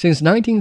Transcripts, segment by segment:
Since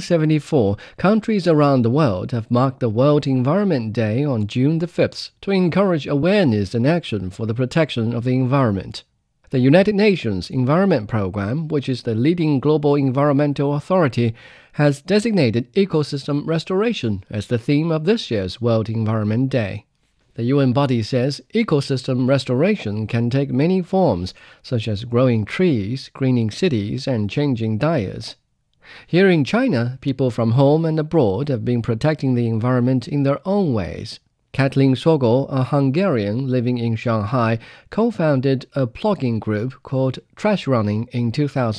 1974, countries around the world have marked the World Environment Day on June the 5th to encourage awareness and action for the protection of the environment. The United Nations Environment Programme, which is the leading global environmental authority, has designated ecosystem restoration as the theme of this year's World Environment Day. The UN body says ecosystem restoration can take many forms, such as growing trees, greening cities, and changing diets. Here in China, people from home and abroad have been protecting the environment in their own ways. Kathleen Sogol, a Hungarian living in Shanghai, co-founded a plogging group called Trash Running in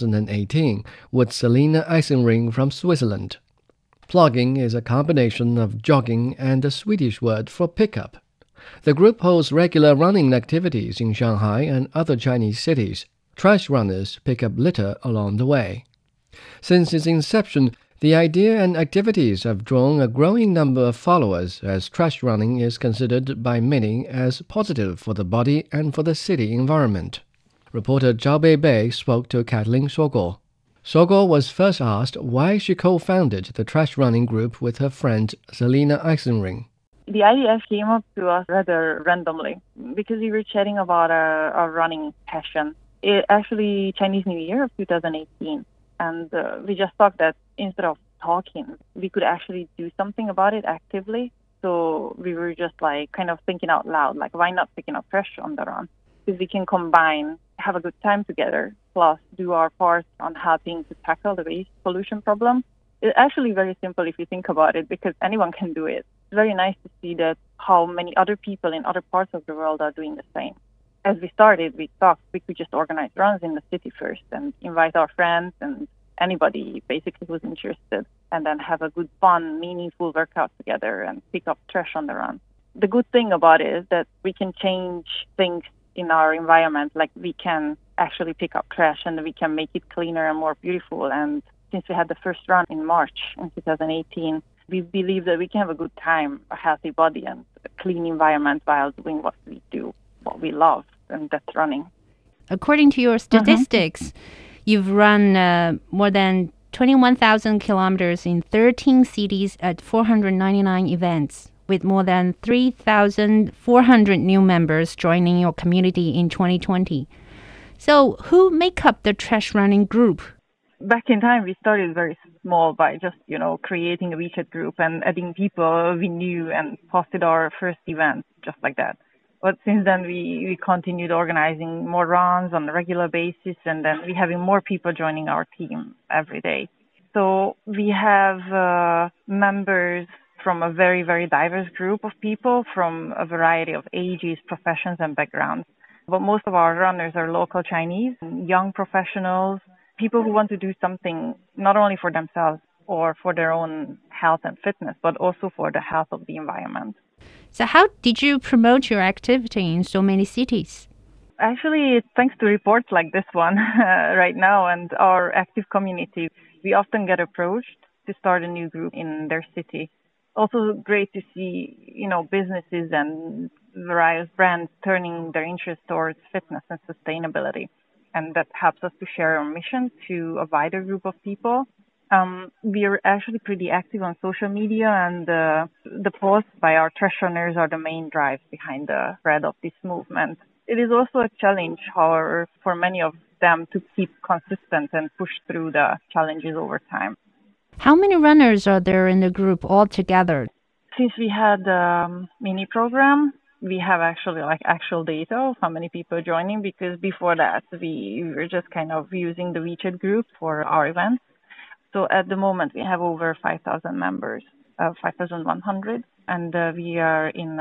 2018 with Selina Eisenring from Switzerland. Plogging is a combination of jogging and a Swedish word for pickup. The group holds regular running activities in Shanghai and other Chinese cities. Trash runners pick up litter along the way. Since its inception, the idea and activities have drawn a growing number of followers, as trash running is considered by many as positive for the body and for the city environment. Reporter Zhao Beibei spoke to Kathleen Sogol. Sogol was first asked why she co-founded the trash running group with her friend Selina Eisenring. The idea came up to us rather randomly because we were chatting about our running passion. Actually, Chinese New Year of 2018. And we just thought that instead of talking, we could actually do something about it actively. So we were just kind of thinking out loud, why not picking up trash on the run? Because we can combine, have a good time together, plus do our part on helping to tackle the waste pollution problem. It's actually very simple if you think about it, because anyone can do it. It's very nice to see that how many other people in other parts of the world are doing the same. As we started, we thought we could just organize runs in the city first and invite our friends and anybody basically who's interested, and then have a good, fun, meaningful workout together and pick up trash on the run. The good thing about it is that we can change things in our environment, we can actually pick up trash and we can make it cleaner and more beautiful. And since we had the first run in March in 2018, we believe that we can have a good time, a healthy body, and a clean environment while doing what we do, what we love, and that's running. According to your statistics, you've run more than 21,000 kilometers in 13 cities at 499 events, with more than 3,400 new members joining your community in 2020. So who make up the trash running group? Back in time, we started very small by just, creating a WeChat group and adding people we knew and posted our first event just like that. But since then, we continued organizing more runs on a regular basis, and then we having more people joining our team every day. So we have members from a very, very diverse group of people from a variety of ages, professions, and backgrounds. But most of our runners are local Chinese, young professionals, people who want to do something not only for themselves or for their own health and fitness, but also for the health of the environment. So how did you promote your activity in so many cities? Actually, it's thanks to reports like this one right now and our active community. We often get approached to start a new group in their city. Also great to see, businesses and various brands turning their interest towards fitness and sustainability. And that helps us to share our mission to a wider group of people. We are actually pretty active on social media, and the posts by our trash runners are the main drive behind the spread of this movement. It is also a challenge, however, for many of them to keep consistent and push through the challenges over time. How many runners are there in the group altogether? Since we had the mini program, we have actually actual data of how many people are joining, because before that we were just kind of using the WeChat group for our events. So at the moment we have over 5,000 members, 5,100, and we are in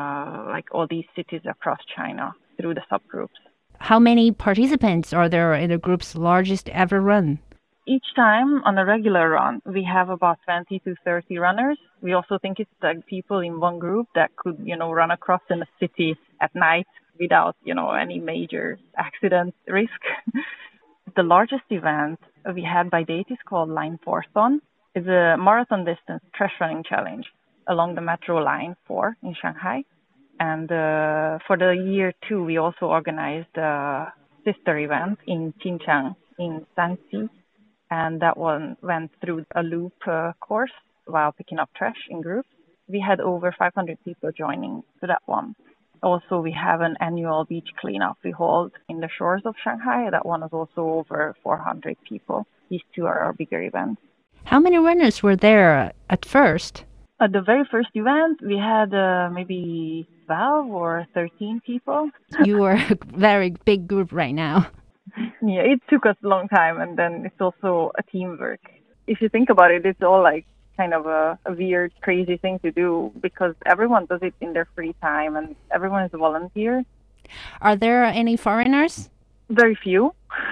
all these cities across China through the subgroups. How many participants are there in the group's largest ever run? Each time on a regular run, we have about 20 to 30 runners. We also think it's people in one group that could, run across in a city at night without, any major accident risk. The largest event we had by date is called Line 4-thon. It's a marathon distance trash running challenge along the Metro Line 4 in Shanghai. And for the year 2, we also organized a sister event in Jinchang in Shanxi. and that one went through a loop course while picking up trash in groups. We had over 500 people joining to that one. Also, we have an annual beach cleanup we hold in the shores of Shanghai. That one is also over 400 people. These two are our bigger events. How many runners were there at first? At the very first event, we had maybe 12 or 13 people. You are a very big group right now. Yeah, it took us a long time, and then it's also a teamwork. If you think about it, it's all like kind of a weird, crazy thing to do because everyone does it in their free time and everyone is a volunteer. Are there any foreigners? Very few.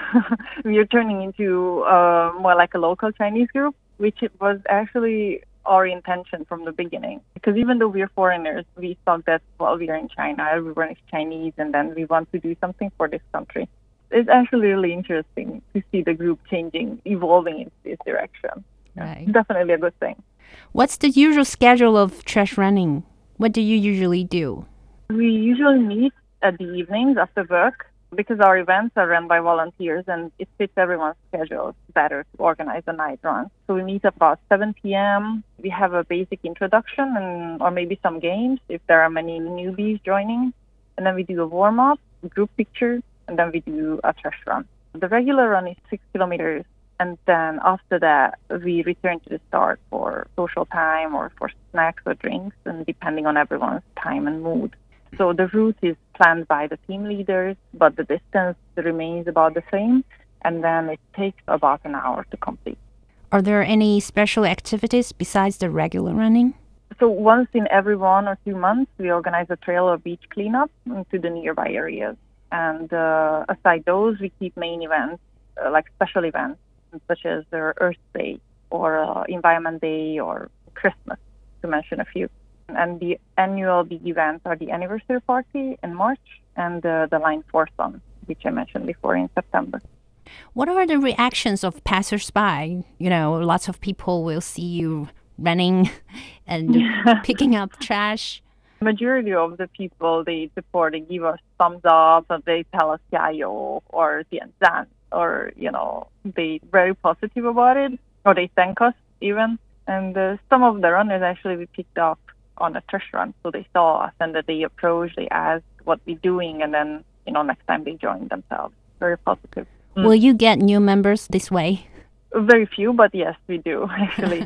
We are turning into more like a local Chinese group, which it was actually our intention from the beginning. Because even though we are foreigners, we thought that, well, we are in China, everyone is Chinese, and then we want to do something for this country. It's actually really interesting to see the group changing, evolving in this direction. Right. Definitely a good thing. What's the usual schedule of trash running? What do you usually do? We usually meet at the evenings after work because our events are run by volunteers and it fits everyone's schedule better to organize a night run. So we meet about 7 p.m. We have a basic introduction or maybe some games if there are many newbies joining. And then we do a warm-up, group picture, and then we do a trash run. The regular run is 6 kilometers. And then after that, we return to the start for social time or for snacks or drinks, and depending on everyone's time and mood. So the route is planned by the team leaders, but the distance remains about the same, and then it takes about an hour to complete. Are there any special activities besides the regular running? So once in every 1 or 2 months, we organize a trail or beach cleanup to the nearby areas. And aside those, we keep main events, like special events, such as Earth Day or Environment Day or Christmas, to mention a few. And the annual big events are the anniversary party in March and the Line 4 Sun, which I mentioned before in September. What are the reactions of passersby? You know, lots of people will see you running and picking up trash. Majority of the people they support, they give us thumbs up, and they tell us "加油" or "点赞." Or, they very positive about it, or they thank us even. And some of the runners actually we picked up on a trash run. So they saw us and that they approached, they asked what we're doing, and then, next time they joined themselves. Very positive. Will you get new members this way? Very few, but yes, we do, actually.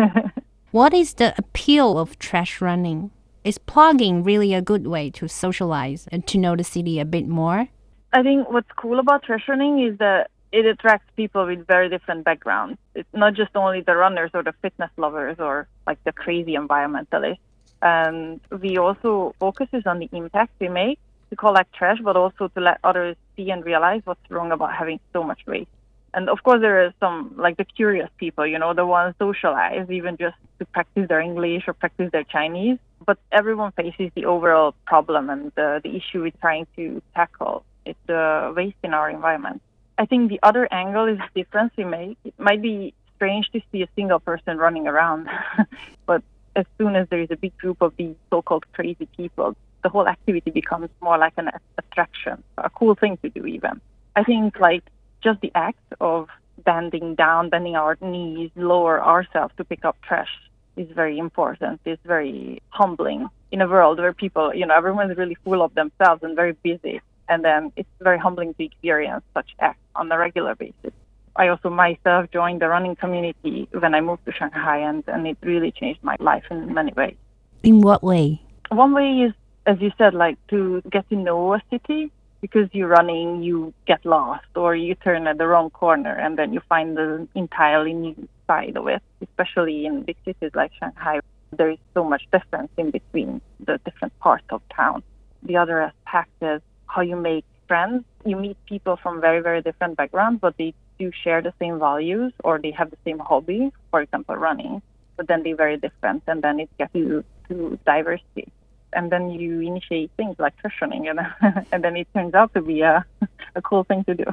What is the appeal of trash running? Is plugging really a good way to socialize and to know the city a bit more? I think what's cool about trash running is that it attracts people with very different backgrounds. It's not just only the runners or the fitness lovers or like the crazy environmentalists. And we also focuses on the impact we make to collect trash, but also to let others see and realize what's wrong about having so much waste. And of course, there are some, like the curious people, the ones socialize, even just to practice their English or practice their Chinese. But everyone faces the overall problem and the issue we're trying to tackle. It's the waste in our environment. I think the other angle is the difference we make. It might be strange to see a single person running around, but as soon as there is a big group of these so-called crazy people, the whole activity becomes more like an attraction, a cool thing to do even. I think just the act of bending our knees, lower ourselves to pick up trash is very important. It's very humbling in a world where people, everyone's really full of themselves and very busy. And then it's very humbling to experience such acts on a regular basis. I also myself joined the running community when I moved to Shanghai, and it really changed my life in many ways. In what way? One way is, as you said, to get to know a city. Because you're running, you get lost, or you turn at the wrong corner, and then you find the entirely new side of it. Especially in big cities like Shanghai, there is so much difference in between the different parts of town. The other aspect is how you make friends. You meet people from very, very different backgrounds, but they do share the same values, or they have the same hobby, for example, running. But then they're very different, and then it gets you to diversity. And then you initiate things like trash running, and then it turns out to be a cool thing to do.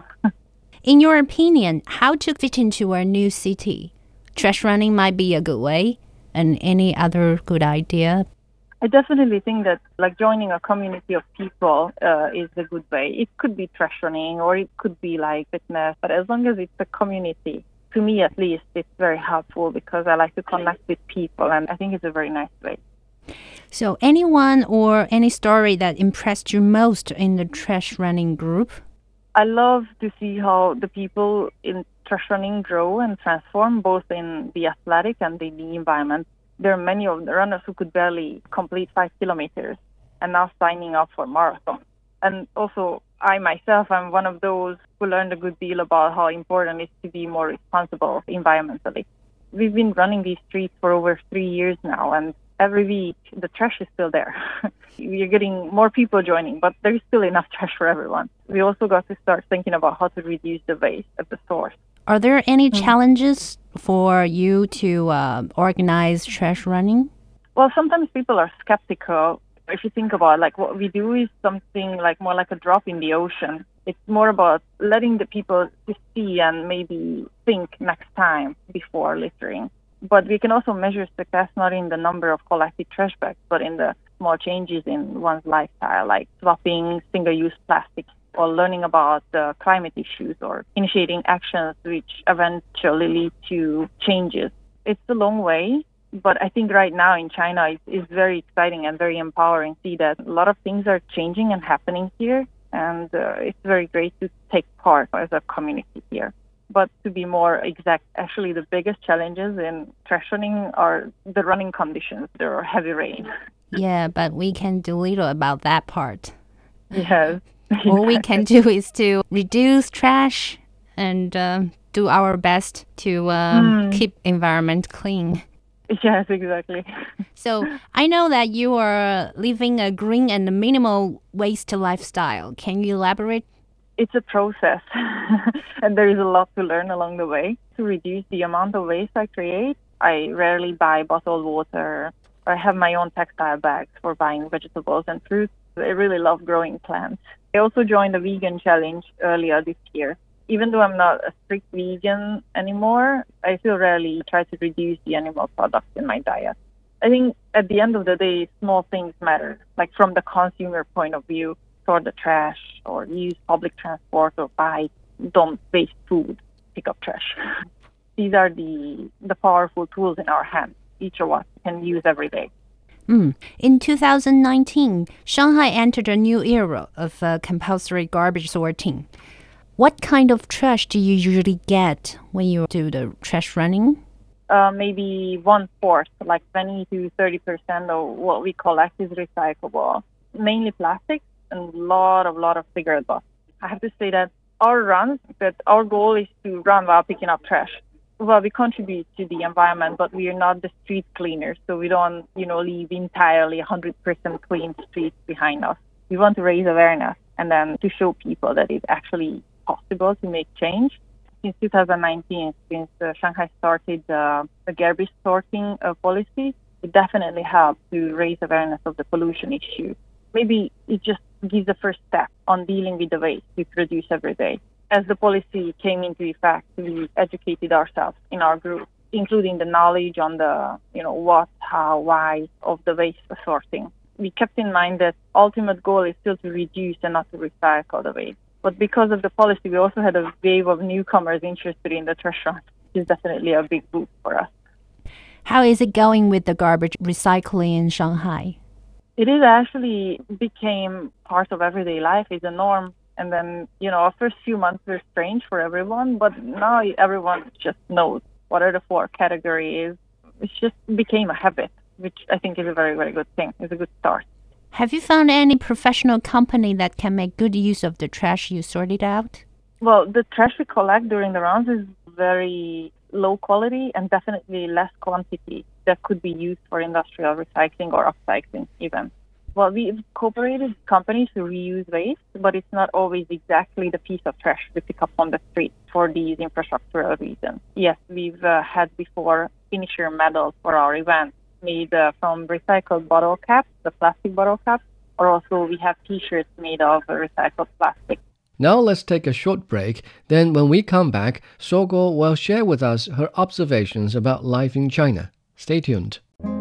In your opinion, how to fit into a new city? Trash running might be a good way, and any other good idea? I definitely think that joining a community of people is a good way. It could be trash running or it could be fitness, but as long as it's a community to me at least, it's very helpful because I like to connect with people, and I think it's a very nice way. So anyone or any story that impressed you most in the trash running group? I love to see how the people in trash running grow and transform both in the athletic and in the environment. There are many of the runners who could barely complete 5 kilometers and now signing up for marathons. And also, I myself am one of those who learned a good deal about how important it is to be more responsible environmentally. We've been running these streets for over 3 years now, and every week the trash is still there. We're getting more people joining, but there's still enough trash for everyone. We also got to start thinking about how to reduce the waste at the source. Are there any challenges for you to organize trash running? Well, sometimes people are skeptical. If you think about like what we do is something like more like a drop in the ocean. It's more about letting the people to see and maybe think next time before littering. But we can also measure success not in the number of collected trash bags, but in the small changes in one's lifestyle, like swapping single-use plastic or learning about climate issues or initiating actions which eventually lead to changes. It's a long way, but I think right now in China it's very exciting and very empowering to see that a lot of things are changing and happening here, and it's very great to take part as a community here. But to be more exact, actually the biggest challenges in trash running are the running conditions. There are heavy rain. Yeah, but we can do little about that part. Yes. All we can do is to reduce trash and do our best to keep environment clean. Yes, exactly. So I know that you are living a green and minimal waste lifestyle. Can you elaborate? It's a process, and there is a lot to learn along the way. To reduce the amount of waste I create, I rarely buy bottled water. I have my own textile bags for buying vegetables and fruits. I really love growing plants. I also joined the vegan challenge earlier this year. Even though I'm not a strict vegan anymore, I still rarely try to reduce the animal products in my diet. I think at the end of the day, small things matter. Like from the consumer point of view, sort the trash or use public transport or don't waste food, pick up trash. These are the powerful tools in our hands. Each of us can use every day. In 2019, Shanghai entered a new era of compulsory garbage sorting. What kind of trash do you usually get when you do the trash running? Maybe 1/4, like 20 to 30% of what we collect is recyclable. Mainly plastic and a lot of cigarette butts. I have to say that our goal is to run while picking up trash. Well, we contribute to the environment, but we are not the street cleaners, so we don't, leave entirely 100% clean streets behind us. We want to raise awareness and then to show people that it's actually possible to make change. Since 2019, since Shanghai started the garbage sorting policy, it definitely helped to raise awareness of the pollution issue. Maybe it just gives the first step on dealing with the waste we produce every day. As the policy came into effect, we educated ourselves in our group, including the knowledge on the, what, how, why of the waste sorting. We kept in mind that ultimate goal is still to reduce and not to recycle the waste. But because of the policy, we also had a wave of newcomers interested in the trash run, which is definitely a big boost for us. How is it going with the garbage recycling in Shanghai? It is actually became part of everyday life. It's a norm. And then, our first few months were strange for everyone, but now everyone just knows what are the 4 categories. It just became a habit, which I think is a very, very good thing. It's a good start. Have you found any professional company that can make good use of the trash you sorted out? Well, the trash we collect during the rounds is very low quality and definitely less quantity that could be used for industrial recycling or upcycling even. Well, we've cooperated with companies to reuse waste, but it's not always exactly the piece of trash we pick up on the street for these infrastructural reasons. Yes, we've had before finisher medals for our events made from recycled bottle caps, the plastic bottle caps, or also we have T-shirts made of recycled plastic. Now let's take a short break. Then when we come back, Sogo will share with us her observations about life in China. Stay tuned.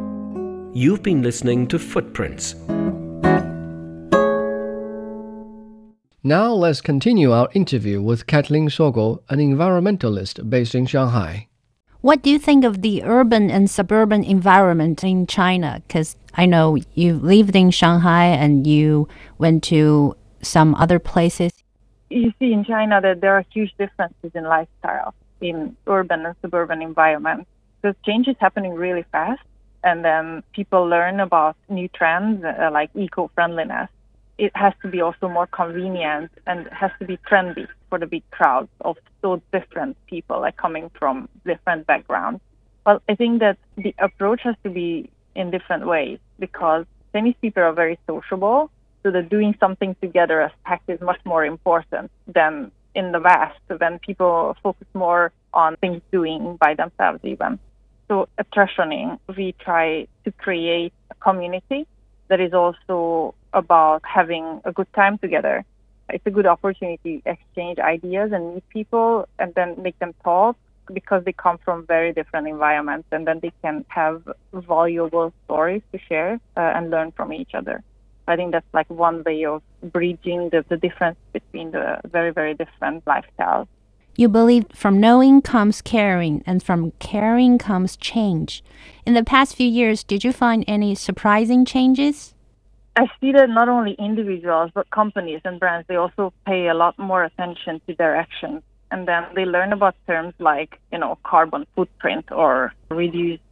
You've been listening to Footprints. Now let's continue our interview with Kathleen Sogo, an environmentalist based in Shanghai. What do you think of the urban and suburban environment in China? Because I know you lived in Shanghai and you went to some other places. You see in China that there are huge differences in lifestyle in urban and suburban environments because change is happening really fast, and then people learn about new trends like eco-friendliness. It has to be also more convenient and it has to be trendy for the big crowds of so different people, like coming from different backgrounds. Well, I think that the approach has to be in different ways because Chinese people are very sociable, so that doing something together as pack is much more important than in the West, when people focus more on things doing by themselves even. So at Trashoning, we try to create a community that is also about having a good time together. It's a good opportunity to exchange ideas and meet people and then make them talk because they come from very different environments, and then they can have valuable stories to share and learn from each other. I think that's like one way of bridging the difference between the very, very different lifestyles. You believe from knowing comes caring, and from caring comes change. In the past few years, did you find any surprising changes? I see that not only individuals, but companies and brands, they also pay a lot more attention to their actions. And then they learn about terms like, carbon footprint or reduced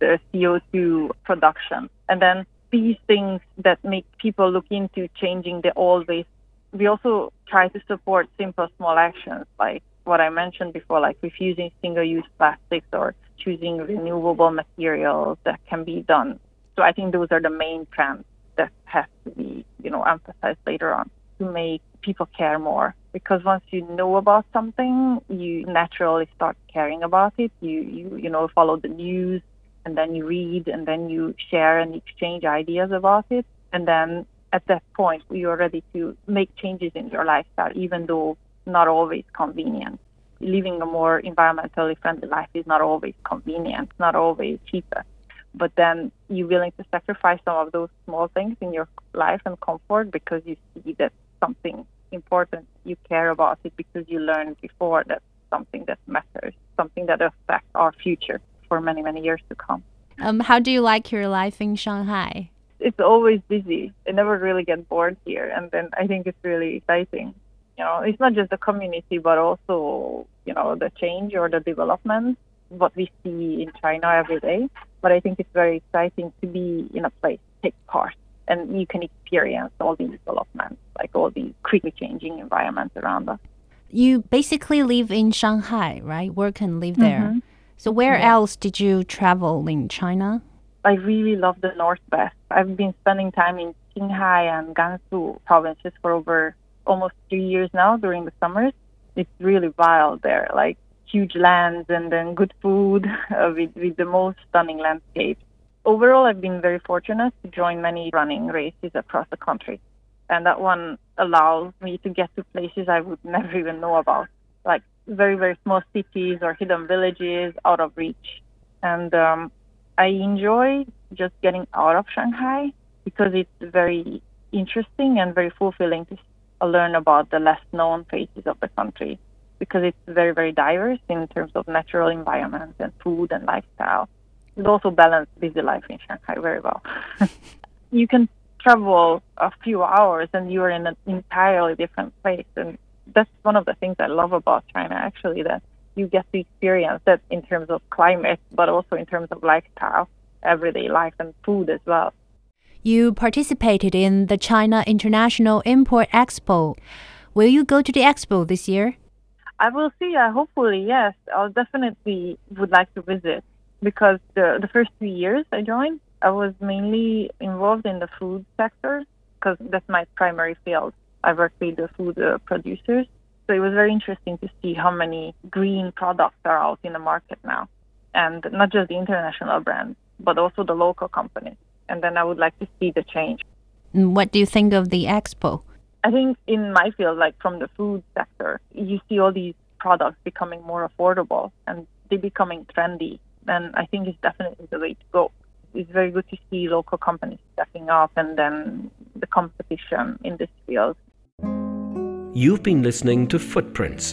CO2 production. And then these things that make people look into changing the old ways. We also try to support simple small actions like what I mentioned before, like refusing single-use plastics or choosing renewable materials that can be done. So I think those are the main trends that have to be, emphasized later on to make people care more. Because once you know about something, you naturally start caring about it. You follow the news, and then you read, and then you share and exchange ideas about it. And then at that point, you're ready to make changes in your lifestyle, even though not always convenient. Living a more environmentally friendly life is not always convenient, not always cheaper. But then you're willing to sacrifice some of those small things in your life and comfort because you see that something important, you care about it because you learned before that something that matters, something that affects our future for many, many years to come. How do you like your life in Shanghai? It's always busy. I never really get bored here. And then I think it's really exciting. It's not just the community, but also, the change or the development, what we see in China every day. But I think it's very exciting to be in a place, take part, and you can experience all these developments, like all these quickly changing environments around us. You basically live in Shanghai, right? Work and live there. Mm-hmm. So where else did you travel in China? I really love the Northwest. I've been spending time in Qinghai and Gansu provinces for over almost 3 years now during the summers. It's really wild there, like huge lands and then good food with the most stunning landscapes. Overall, I've been very fortunate to join many running races across the country. And that one allows me to get to places I would never even know about, like very, very small cities or hidden villages out of reach. And I enjoy just getting out of Shanghai because it's very interesting and very fulfilling to learn about the less known faces of the country because it's very, very diverse in terms of natural environment and food and lifestyle. It also balances busy life in Shanghai very well. You can travel a few hours and you're in an entirely different place. And that's one of the things I love about China, actually, that you get to experience that in terms of climate, but also in terms of lifestyle, everyday life and food as well. You participated in the China International Import Expo. Will you go to the expo this year? I will see. Hopefully, yes. I'll definitely would like to visit because the first 2 years I joined, I was mainly involved in the food sector because that's my primary field. I work with the food producers. So it was very interesting to see how many green products are out in the market now. And not just the international brands, but also the local companies. And then I would like to see the change. What do you think of the expo? I think in my field, like from the food sector, you see all these products becoming more affordable and they're becoming trendy. And I think it's definitely the way to go. It's very good to see local companies stepping up and then the competition in this field. You've been listening to Footprints.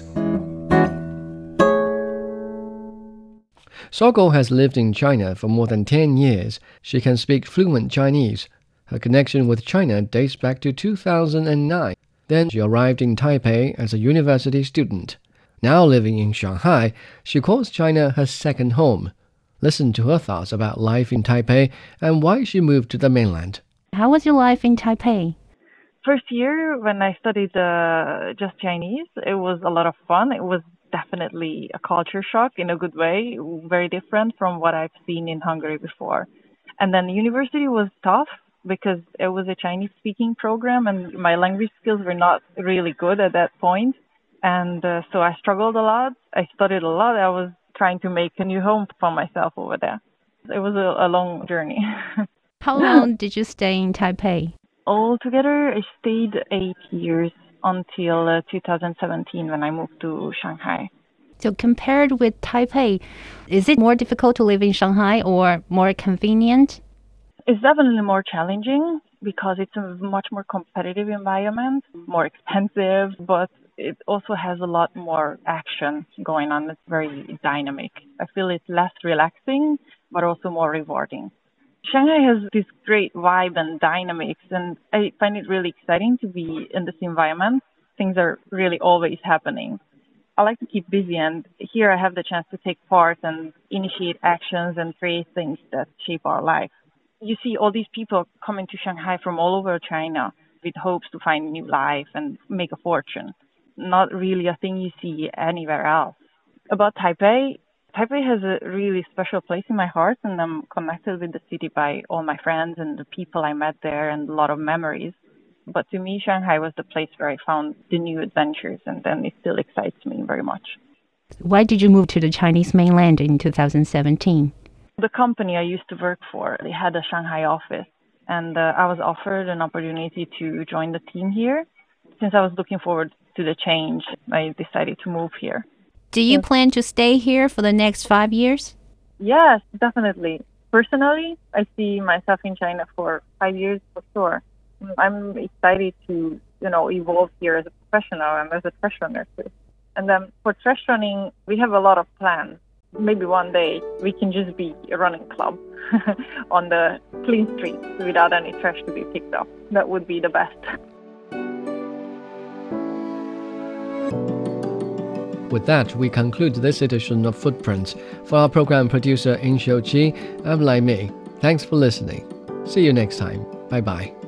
Soko has lived in China for more than 10 years. She can speak fluent Chinese. Her connection with China dates back to 2009. Then she arrived in Taipei as a university student. Now living in Shanghai, she calls China her second home. Listen to her thoughts about life in Taipei and why she moved to the mainland. How was your life in Taipei? First year when I studied just Chinese, it was a lot of fun. It was definitely a culture shock in a good way, very different from what I've seen in Hungary before. And then university was tough because it was a Chinese speaking program and my language skills were not really good at that point. And so I struggled a lot. I studied a lot. I was trying to make a new home for myself over there. It was a long journey. How long did you stay in Taipei? Altogether, I stayed 8 years until 2017 when I moved to Shanghai. So compared with Taipei, is it more difficult to live in Shanghai or more convenient? It's definitely more challenging because it's a much more competitive environment, more expensive, but it also has a lot more action going on. It's very dynamic. I feel it's less relaxing, but also more rewarding. Shanghai has this great vibe and dynamics, and I find it really exciting to be in this environment. Things are really always happening. I like to keep busy, and here I have the chance to take part and initiate actions and create things that shape our life. You see all these people coming to Shanghai from all over China with hopes to find new life and make a fortune. Not really a thing you see anywhere else. About Taipei, Taipei has a really special place in my heart, and I'm connected with the city by all my friends and the people I met there and a lot of memories. But to me, Shanghai was the place where I found the new adventures, and then it still excites me very much. Why did you move to the Chinese mainland in 2017? The company I used to work for, they had a Shanghai office, and I was offered an opportunity to join the team here. Since I was looking forward to the change, I decided to move here. Do you plan to stay here for the next 5 years? Yes, definitely. Personally, I see myself in China for 5 years for sure. I'm excited to, evolve here as a professional and as a trash runner too. And then for trash running, we have a lot of plans. Maybe one day we can just be a running club on the clean streets without any trash to be picked up. That would be the best. With that, we conclude this edition of Footprints. For our program producer, In Xiu Qi, I'm Lai Mei. Thanks for listening. See you next time. Bye-bye.